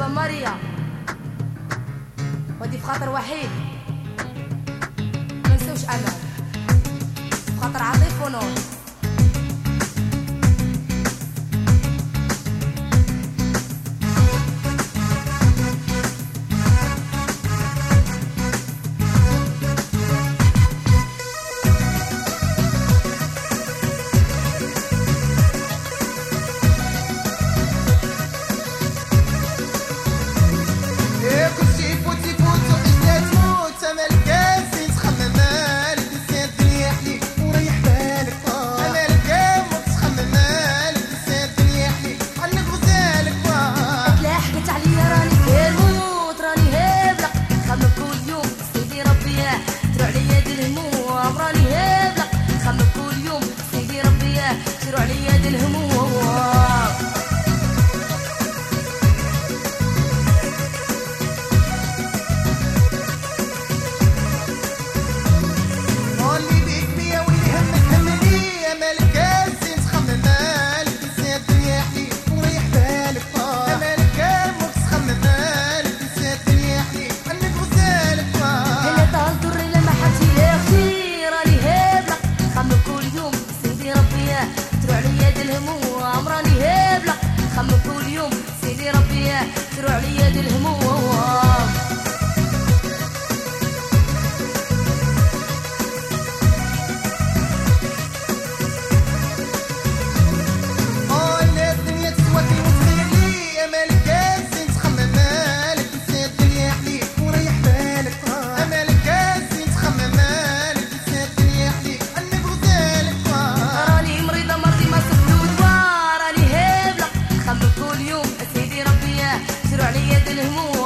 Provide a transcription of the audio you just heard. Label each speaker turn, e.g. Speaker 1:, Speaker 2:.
Speaker 1: بابا ماريا، ودي بخاطر وحيد منسوش أمل، بخاطر عطيف ونور. شروع لي يد الهموم
Speaker 2: واللي بيك بيا واللي همك همني يا مالك كاسين تخمم مالك تنسى الدنيا حليك وريح بالك يا مالك كامك تخمم مالك تنسى الدنيا حليك عنك غزالك
Speaker 1: هلا طال دري لما حتي لاختي راني هبلة خمم كل يوم سيدي ربي تروح لي يد الهموم راني هبلة خمم كل يوم سيدي ربي تروح لي يد الهموم شروع لي يد الهموم